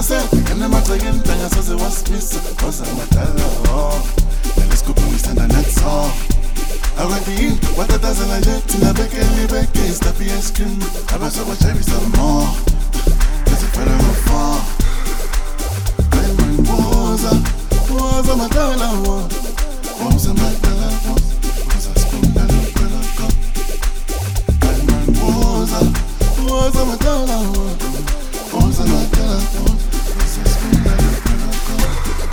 sel Kene matregen tanga soze waspisa Oza matala Telescope umisanda netso Awadi watataza na jet Na beke li beke Stapi ice cream Abasa wachabi some more Kasi fara mafaa Diamond Waza matala Waza matala Waza spoon na lukala cup Diamond Waza matala Waza matala Waza spoon na lukala cup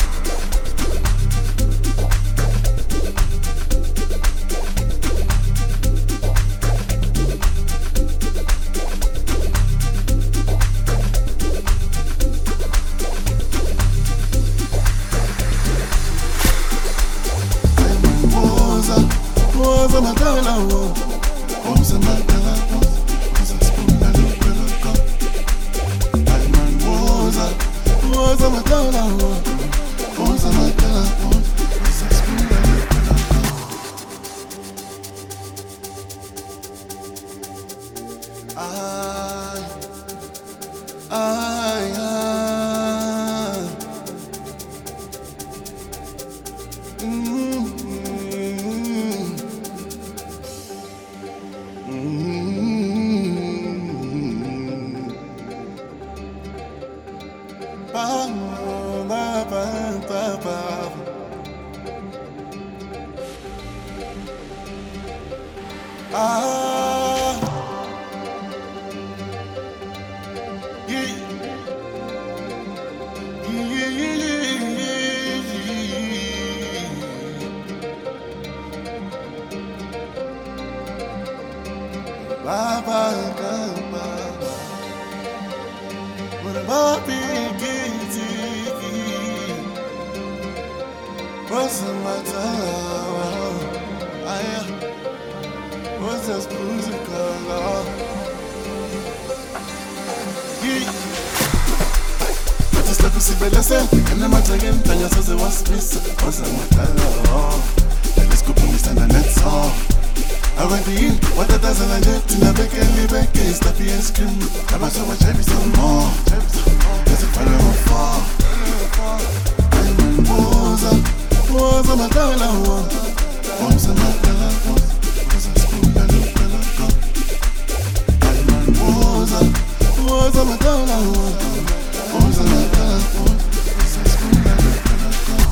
Waza matala Waza matala Waza spoon na lukala cup Diamond Waza matala Waza matala Waza spoon na lukala cup Baba Gamba, what about Biggie? What's the matter? What's this musical? Step si bella se, kene matregen tanga soze waspisa, oza matala. Telescope umisanda netso. Awadi watataza na jet na beke li beke Stapi ice cream Abasa wachabi some more Kasi fara mafaa Diamond Waza matala Waza matala Waza spoon na lukala cup Diamond Waza matala Waza matala Waza spoon na lukala cup